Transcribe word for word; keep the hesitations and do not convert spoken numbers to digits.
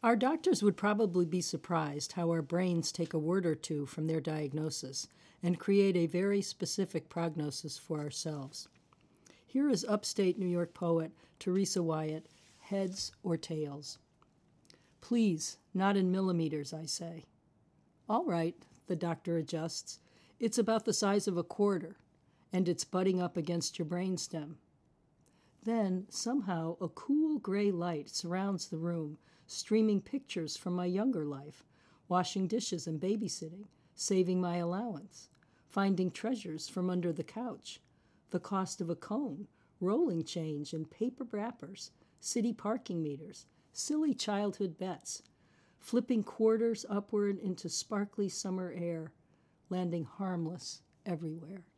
Our doctors would probably be surprised how our brains take a word or two from their diagnosis and create a very specific prognosis for ourselves. Here is upstate New York poet Teresa Wyatt, Heads or Tails. Please, not in millimeters, I say. All right, the doctor adjusts. It's about the size of a quarter, and it's butting up against your brainstem. Then, somehow, a cool gray light surrounds the room, streaming pictures from my younger life, washing dishes and babysitting, saving my allowance, finding treasures from under the couch, the cost of a cone, rolling change and paper wrappers, city parking meters, silly childhood bets, flipping quarters upward into sparkly summer air, landing harmless everywhere.